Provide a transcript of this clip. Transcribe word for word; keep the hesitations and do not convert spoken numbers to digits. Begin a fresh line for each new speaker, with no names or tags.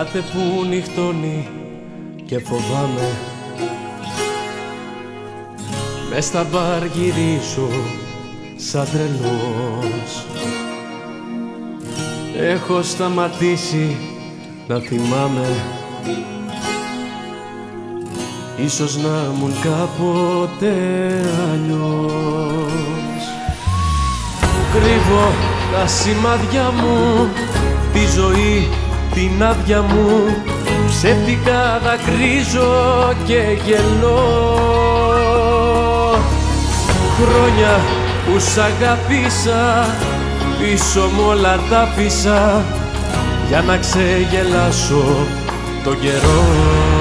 κάθε που νυχτώνει και φοβάμαι. Μες στα μπαρ γυρίζω σαν τρελός. Έχω σταματήσει να θυμάμαι. Ίσως να ήμουν κάποτε αλλιώς. Κρύβω τα σημάδια μου, τη ζωή την άδεια μου. Ψεύτικα δακρύζω και γελώ. Χρόνια που σ' αγαπήσα, πίσω μου όλα τα άφησα για να ξεγελάσω τον καιρό.